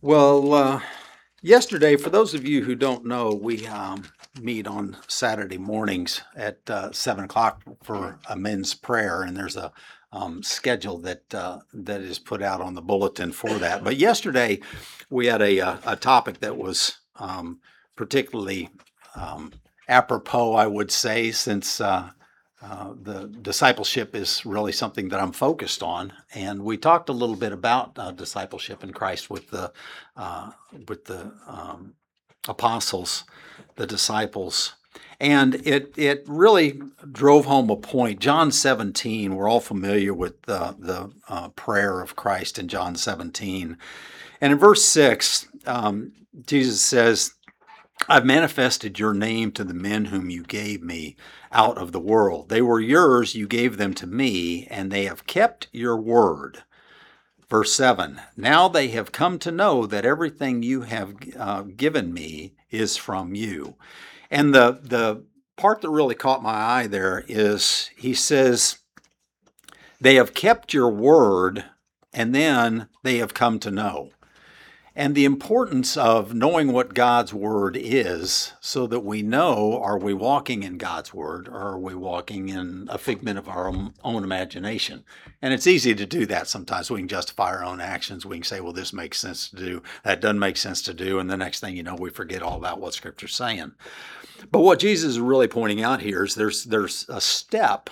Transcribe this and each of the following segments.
Yesterday, for those of you who don't know, we meet on Saturday mornings at 7 o'clock for a men's prayer, and there's a schedule that is put out on the bulletin for that. But yesterday, we had a topic that was particularly apropos, I would say, since the discipleship is really something that I'm focused on, and we talked a little bit about discipleship in Christ with the apostles, the disciples, and it really drove home a point. John 17. We're all familiar with the prayer of Christ in John 17, and in verse 6, Jesus says, I've manifested your name to the men whom you gave me out of the world. They were yours, you gave them to me, and they have kept your word. Verse 7, now they have come to know that everything you have given me is from you. And the part that really caught my eye there is he says, they have kept your word, and then they have come to know. And the importance of knowing what God's word is so that we know, are we walking in God's word or are we walking in a figment of our own imagination? And it's easy to do that sometimes. We can justify our own actions. We can say, well, this makes sense to do. That doesn't make sense to do. And the next thing you know, we forget all about what Scripture's saying. But what Jesus is really pointing out here is there's a step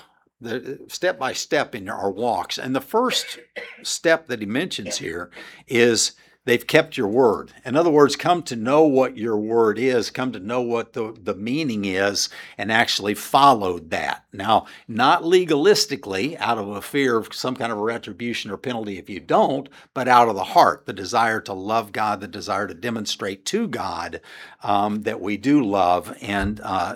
by step in our walks. And the first step that he mentions here is they've kept your word. In other words, come to know what your word is, come to know what the meaning is, and actually followed that. Now, not legalistically, out of a fear of some kind of a retribution or penalty if you don't, but out of the heart, the desire to love God, the desire to demonstrate to God that we do love and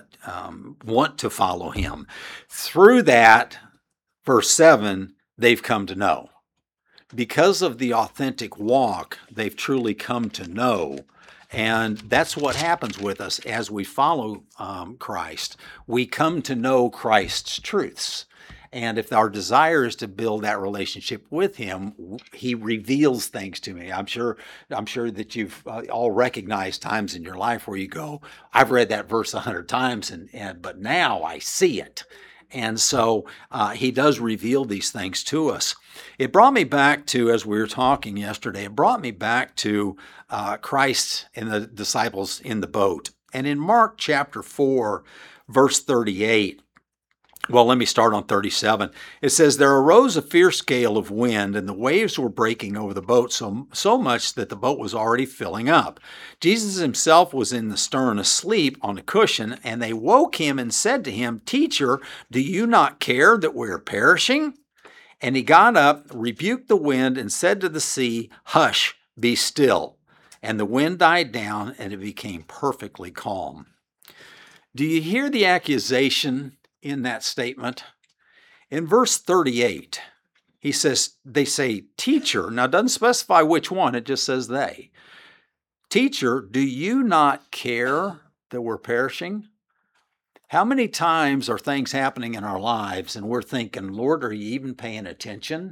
want to follow Him. Through that, verse 7, they've come to know. Because of the authentic walk, they've truly come to know. And that's what happens with us as we follow Christ. We come to know Christ's truths. And if our desire is to build that relationship with Him, He reveals things to me. I'm sure that you've all recognized times in your life where you go, I've read that verse 100 times, but now I see it. And so He does reveal these things to us. It brought me back to, as we were talking yesterday, it brought me back to Christ and the disciples in the boat. And in Mark chapter 4, verse 38, well, let me start on 37. It says, there arose a fierce gale of wind, and the waves were breaking over the boat so much that the boat was already filling up. Jesus himself was in the stern asleep on a cushion, and they woke him and said to him, Teacher, do you not care that we are perishing? And he got up, rebuked the wind, and said to the sea, Hush, be still. And the wind died down, and it became perfectly calm. Do you hear the accusation in that statement? In verse 38, he says, they say, Teacher, now it doesn't specify which one, it just says they. Teacher, do you not care that we're perishing? How many times are things happening in our lives and we're thinking, Lord, are you even paying attention?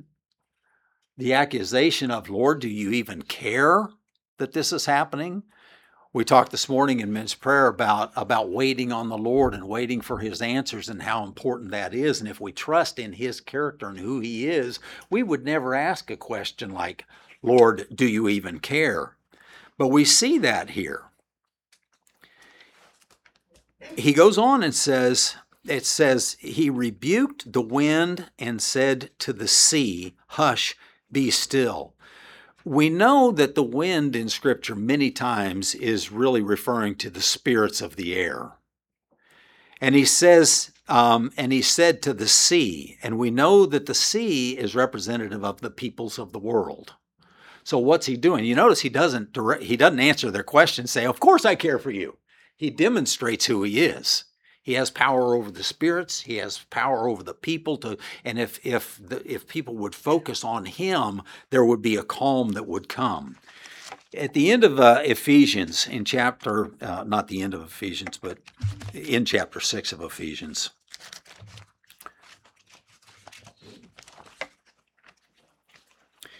The accusation of, Lord, do you even care that this is happening? We talked this morning in men's prayer about waiting on the Lord and waiting for His answers and how important that is. And if we trust in His character and who He is, we would never ask a question like, Lord, do you even care? But we see that here. He goes on and says, it says, He rebuked the wind and said to the sea, Hush, be still. We know that the wind in Scripture many times is really referring to the spirits of the air. And he says, and he said to the sea, and we know that the sea is representative of the peoples of the world. So what's he doing? You notice he doesn't answer their question, say, of course I care for you. He demonstrates who he is. He has power over the spirits. He has power over the people. And if people would focus on him, there would be a calm that would come. At the end of Ephesians, in chapter, not the end of Ephesians, but in chapter 6 of Ephesians,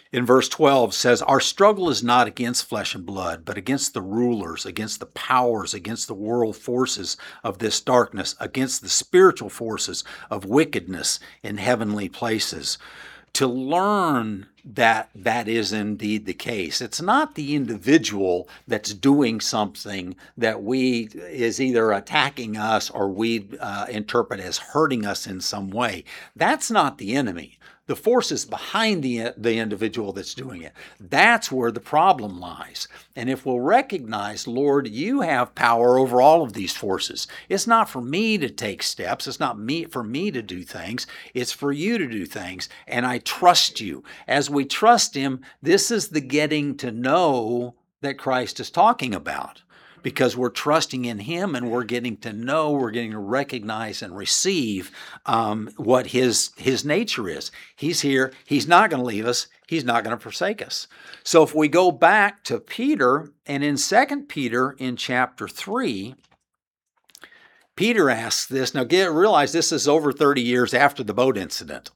In verse 12 says, our struggle is not against flesh and blood, but against the rulers, against the powers, against the world forces of this darkness, against the spiritual forces of wickedness in heavenly places. To learn that that is indeed the case. It's not the individual that's doing something that is either attacking us or we interpret as hurting us in some way. That's not the enemy. The force is behind the individual that's doing it. That's where the problem lies. And if we'll recognize, Lord, you have power over all of these forces. It's not for me to take steps. It's not for me to do things. It's for you to do things. And I trust you. As we trust him, this is the getting to know that Christ is talking about. Because we're trusting in him and we're getting to know, we're getting to recognize and receive what his nature is. He's here. He's not going to leave us. He's not going to forsake us. So if we go back to Peter, and in 2 Peter in chapter 3, Peter asks this. Now realize this is over 30 years after the boat incident.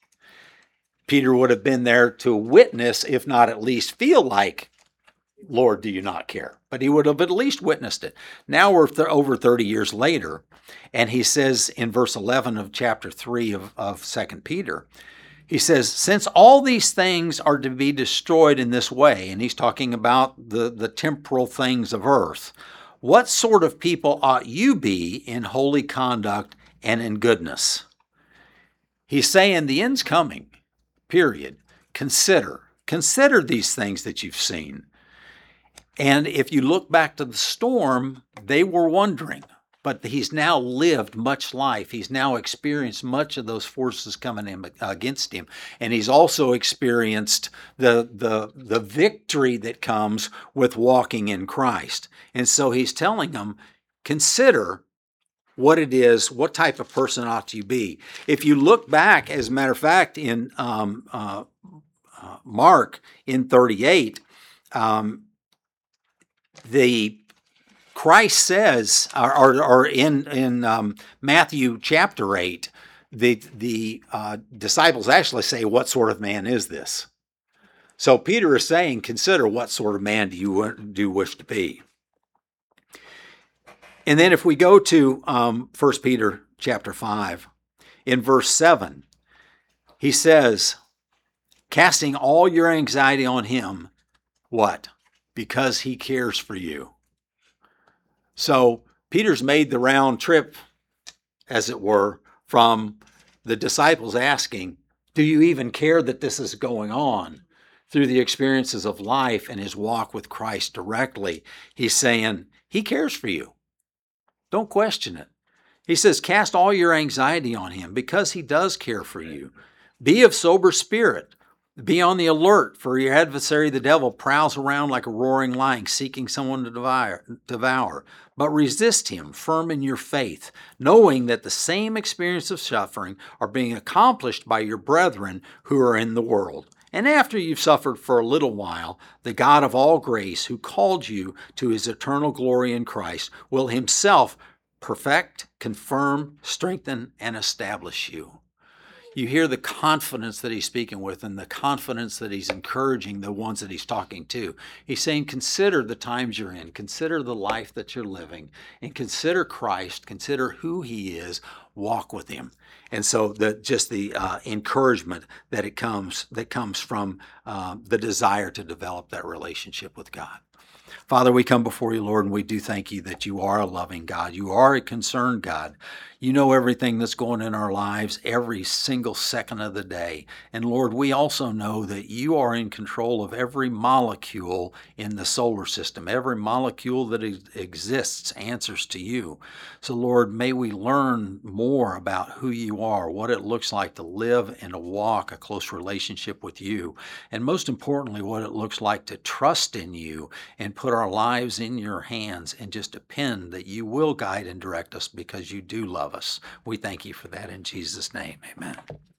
Peter would have been there to witness, if not at least feel like, Lord, do you not care? But he would have at least witnessed it. Now we're over 30 years later, and he says in verse 11 of chapter 3 of 2 Peter, he says, since all these things are to be destroyed in this way, and he's talking about the temporal things of earth, what sort of people ought you be in holy conduct and in goodness? He's saying the end's coming, period. Consider these things that you've seen. And if you look back to the storm, they were wondering, but he's now lived much life. He's now experienced much of those forces coming in against him. And he's also experienced the victory that comes with walking in Christ. And so he's telling them, consider what it is, what type of person ought you be. If you look back, as a matter of fact, in Mark in 38, Christ says, or in Matthew chapter 8, the disciples actually say, what sort of man is this? So Peter is saying, consider what sort of man do you wish to be? And then if we go to 1 Peter chapter 5, in verse 7, he says, casting all your anxiety on him, what? Because he cares for you. So Peter's made the round trip, as it were, from the disciples asking, do you even care that this is going on? Through the experiences of life and his walk with Christ directly, he's saying, he cares for you. Don't question it. He says, cast all your anxiety on him because he does care for you. Be of sober spirit. Be on the alert, for your adversary, the devil, prowls around like a roaring lion, seeking someone to devour. But resist him, firm in your faith, knowing that the same experience of suffering are being accomplished by your brethren who are in the world. And after you've suffered for a little while, the God of all grace, who called you to his eternal glory in Christ, will himself perfect, confirm, strengthen, and establish you. You hear the confidence that he's speaking with and the confidence that he's encouraging the ones that he's talking to. He's saying, consider the times you're in, consider the life that you're living, and consider Christ, consider who he is, walk with him. And so the encouragement that comes from the desire to develop that relationship with God. Father, we come before you, Lord, and we do thank you that you are a loving God. You are a concerned God. You know everything that's going in our lives every single second of the day. And Lord, we also know that you are in control of every molecule in the solar system. Every molecule that exists answers to you. So Lord, may we learn more about who you are, what it looks like to live and to walk a close relationship with you. And most importantly, what it looks like to trust in you and put our lives in your hands and just depend that you will guide and direct us because you do love us. We thank you for that in Jesus' name. Amen.